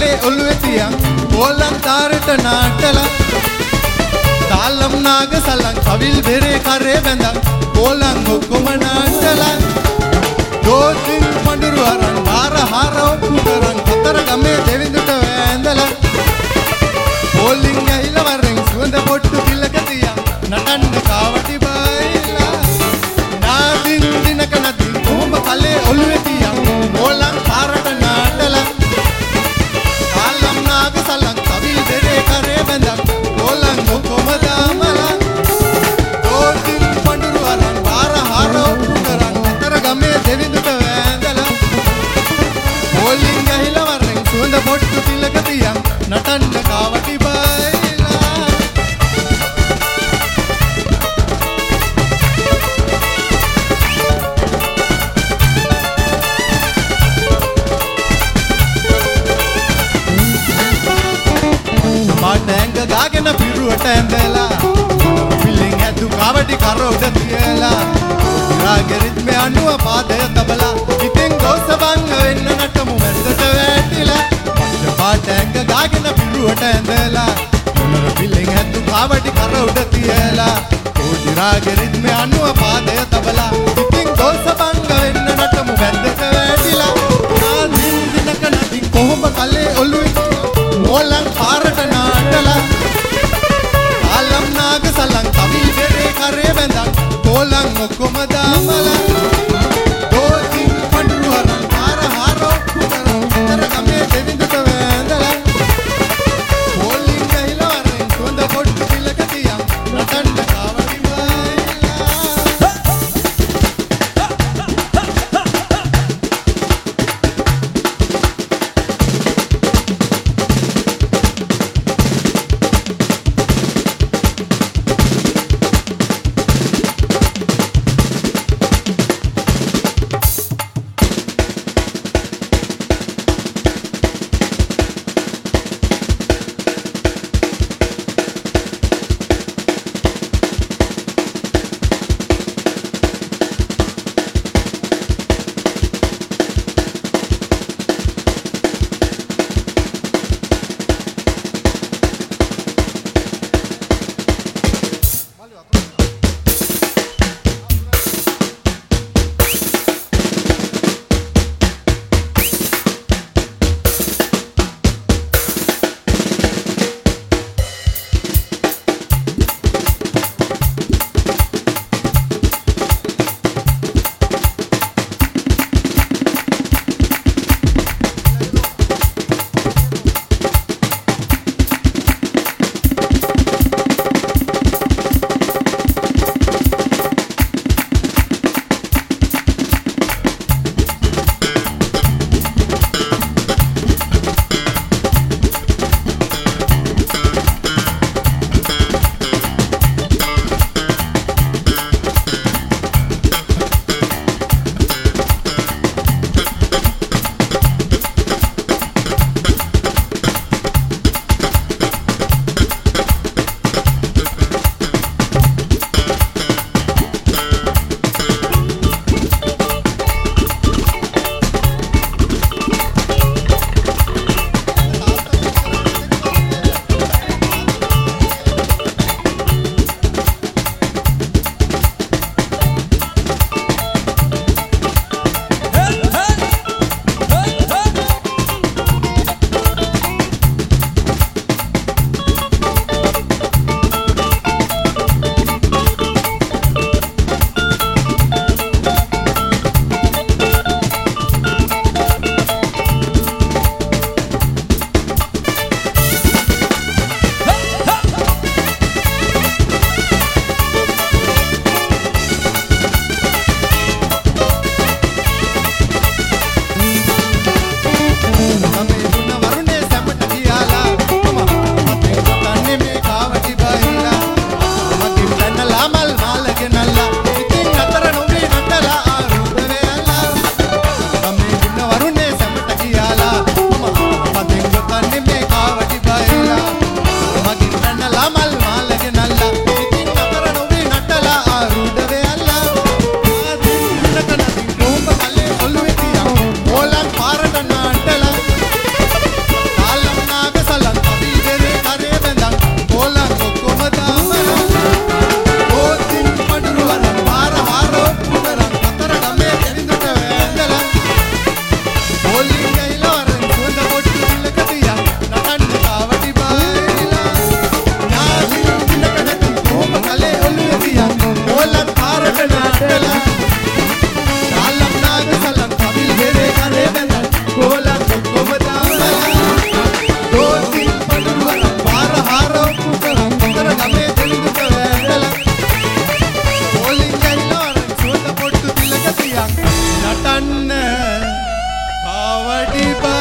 කලේ ඔළුවේ තියන් ඕලන් තාරට නාටලා තාලම් නාග සලන් කවිල් බෙරේ කරේ බැඳන් ඕලන් ඔක්කොම නාටලා දෝතින් පඳුරු අරන් බාර හාර ඔප්පු කරන් හතර ගමේ දෙවිඳුට වැඳලා ඕලින් ඇහිලා වරෙන් සුවඳ පොට්ටු පිලක තියන් නටන්න කාවටි බයිලා නාදින් දිනක නදින් කොහොම කලේ ඔළුවේ තියන් ඕලන් තාරට නාටලා තාලම් නාග සලන් කවිල් බෙරේ කරේ බැඳන් ඕලන් ඔක්කොම දාමලා දෝතින් පඳුරු අරන් බාර හාර ඔප්පු කරන් හතර ගමේ දෙවිඳුට වැඳලා ඕලින් ඇහිලා වරෙන් සුවඳ පොට්ටු පිලක තියන් නටන්න කාවටි බයිලා මාටැංග ගාගෙන පිරුවට ඇඳලා පිල්ලෙන් ඇතු කාවටි කර උඩ තියලා රාගෙරිත් මේ අනුව පාදය තබලා ඉතින් ගෝසබංග වෙන්න නටමු මැද්දට වැටිලා පාටැංග ගාගෙන පිරුවට ඇඳලා මොනර පිල්ලෙන් ඇතු කාවටි කර උඩ තියලා කෝටි රාගෙරිත් මේ අනුව පාදය තබලා ඉතින් ගෝසබංග වෙන්න නටමු මැද්දට වැටිලා ආදින් දිනක නදින් කොහොම කලේ ඔළුවේ ඕලන් පාරට නාටලා ආලම් නාග සලන් කවිල් බෙරේ කරේ බැඳන් ඕලන් ඔක්කොම දාමලා දෝතින් පඳුරු අරන් පාර හාර ඔප්පු කරන් හතර ගමේ දෙවිඳුට වැඳලා ඕලින් ඇහිලා වරෙන් සුවඳ පොට්ටු පිලක තියන් නටන්න කාවටි බයිලා වඩි බා